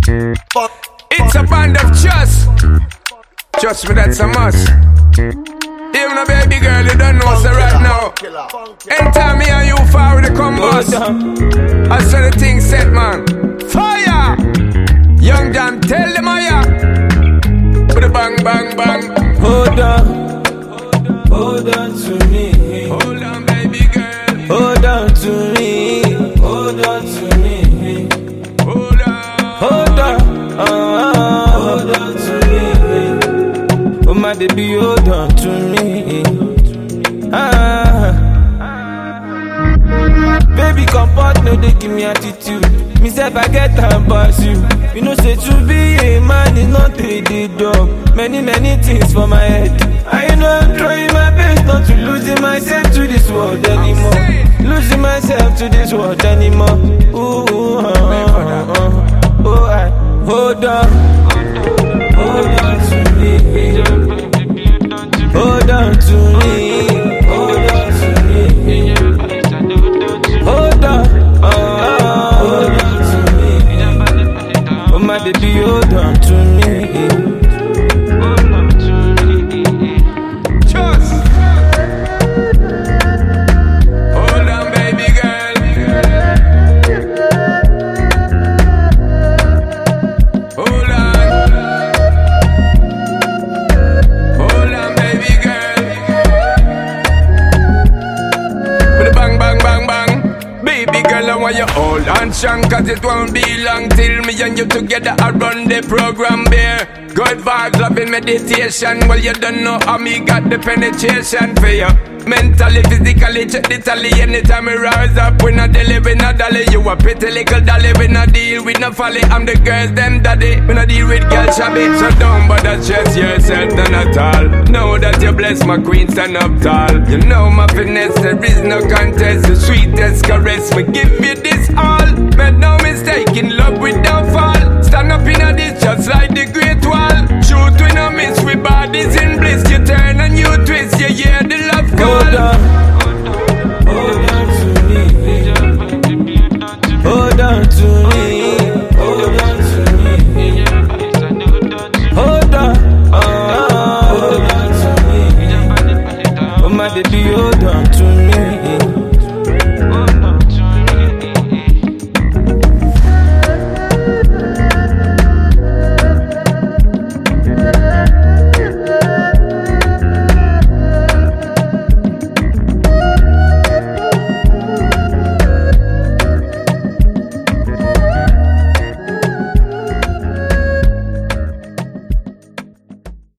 It's a band of trust. Trust me, that's a must. Even a baby girl, you don't know, so right now. Anytime me and you far with the combos, I saw the thing set, man. Fire! Young John, tell them I am. Put a bang, bang, bang. Hold on to me. Hold on, baby girl. Hold on to me. Hold on to me. Hold on. Hold on. Hold on to me. Oh my baby, hold on to me. Baby, comport, no, they give me attitude. Me say if I get time pass you. You know say to be a man is not a day job. Many things for my head. I know I'm trying my best not to losing myself to this world anymore. Losing myself to this world anymore. Hold on. Hold on to me. Hold on to me. Hold on to me. Hold on. Hold on to me. Oh my baby, hold on to me. Trust. Hold on, baby girl. Hold on. Hold on, baby girl. With a bang, bang, bang, bang. Baby girl, I want you hold on strong, cause it won't be long till me and you together I run the program there. Good vibes, loving meditation. Well, you don't know how me got the penetration for you. Mentally, physically, check the tally. Anytime we rise up, we not daily, we not dolly. You a pretty little dolly, we not deal with no folly. I'm the girls, them daddy, we not deal with girl shabby. So don't bother stress yourself, none at all. Know that you bless my queen, stand up tall. You know my finesse, there is no contest. The sweetest caress, we give you this all. Make no mistake, in love